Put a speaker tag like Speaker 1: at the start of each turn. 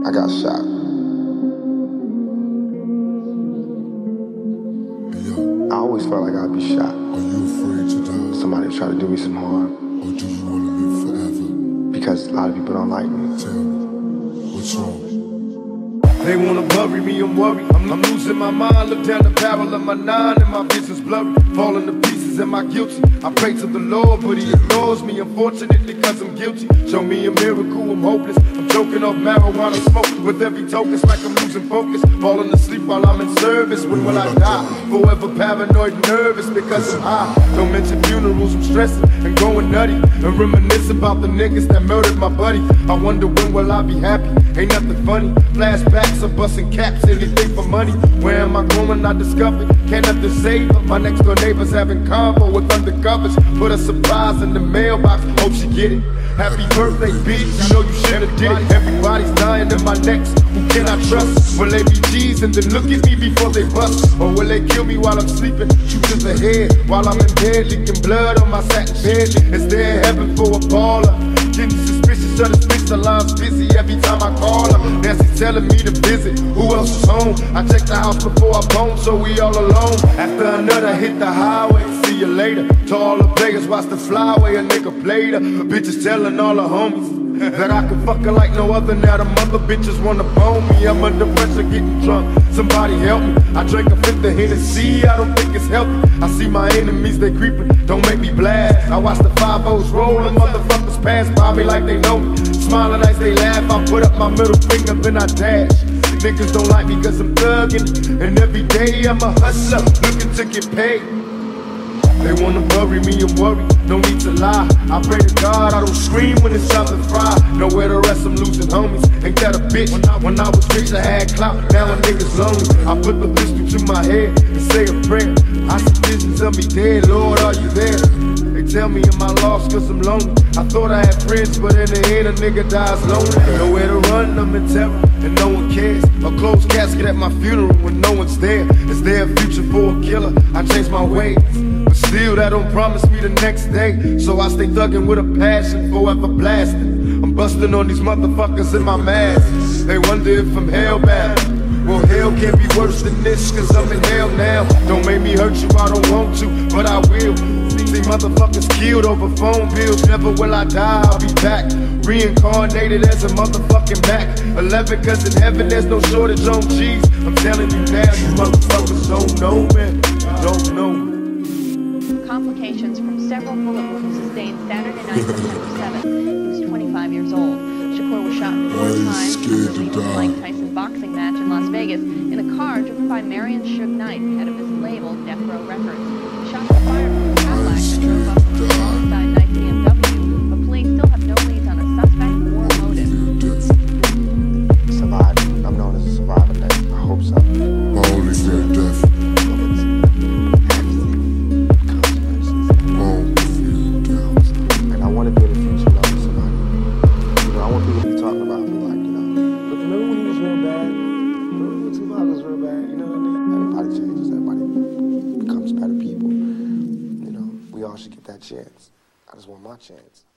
Speaker 1: I got shot. I always felt like I'd be shot.
Speaker 2: Are you afraid to die?
Speaker 1: Somebody try to do me some harm.
Speaker 2: Or do you want to live forever?
Speaker 1: Because a lot of people don't like me.
Speaker 2: Tell me, what's wrong?
Speaker 3: They wanna bury me, I'm worried. I'm losing my mind. Look down the barrel of my 9 and my vision's blurry. Falling to pieces, am I guilty? I pray to the Lord, but he ignores me. Unfortunately, cause I'm guilty. Show me a miracle, I'm hopeless. I'm choking off marijuana smoke. With every token, it's like I'm losing focus. Falling asleep while I'm in service. When will I die? Forever paranoid, nervous because I'm high. Don't mention funerals, I'm stressing and going nutty. And reminisce about the niggas that murdered my buddy. I wonder when will I be happy? Ain't nothing funny. Flashbacks of busting caps, anything for money. Where am I going? I discovered. Can't nothing save her. My next door neighbors having convo with undercovers. Put a surprise in the mailbox. Hope she get it. Happy birthday, bitch. You know you should've did it. Everybody's dying in my next. Who can I trust? Will they be G's and then look at me before they bust? Or will they kill me while I'm sleeping? Shoot to the head while I'm in bed, leaking blood on my satin bed. Is there heaven for a baller? Getting suspicious of this bitch, the line's busy every time I call her. Nancy telling me to visit, who else is home? I checked the house before I bone, so we all alone. After another hit the highway, see you later. To all the players, watch the flyway, a nigga played her. The bitches telling all the homies that I can fuck her like no other. Now the mother bitches wanna bone me. I'm under pressure getting drunk, somebody help me. I drank a fifth of Hennessy, I don't think it's healthy. I see my enemies, they creeping, don't make me blast. I watch the 5-0s roll and motherfuckers pass by me like they know me. Smiling as they laugh, I put up my middle finger, then I dash. Niggas don't like me cause I'm thuggin', and every day I'm a hustler, looking to get paid. They wanna bury me, I'm worried, no need to lie. I pray to God I don't scream when it's time to fry. Nowhere to rest, I'm losing homies, ain't that a bitch? When I was rich I had clout, now a nigga's lonely. I put the pistol to my head and say a prayer. I see visions of me dead, Lord are you there? They tell me am I lost cause I'm lonely. I thought I had friends, but in the end a nigga dies lonely. Nowhere to run, I'm in terror, and no one cares. A closed casket at my funeral when no one's there. Is there a future for a killer? I changed my ways, but still that don't promise me the next day. So I stay thuggin' with a passion, forever blasting. I'm busting on these motherfuckers in my mask. They wonder if I'm hellbound. Well, hell can't be worse than this, cause I'm in hell now. Don't make me hurt you, I don't want to, but I will. See motherfuckers killed over phone bills. Never will I die, I'll be back. Reincarnated as a motherfucking Mac 11, cause in heaven there's no shortage on G's. I'm telling you now, you motherfuckers don't know, man. Don't know.
Speaker 4: Complications from several bullet wounds sustained Saturday night, September 7th. He was 25 years old. Shakur was shot 4 times in the Mike Tyson boxing match in Las Vegas in a car driven by Marion Suge Knight, head of his label, Death Row Records. Shots were fired from a Cadillac that drove up to the Riverside Night BMW, but police still have no leads on a suspect or motive.
Speaker 1: Survived. I'm known as a survivor now. I hope so.
Speaker 2: My only fear of death.
Speaker 1: And I want to be in the future loving somebody. You know, I want people to be talking about me like, you know, look, remember when you was real bad? Remember when Tupac was real bad? You know what I mean? Everybody changes. Everybody becomes better people. You know, we all should get that chance. I just want my chance.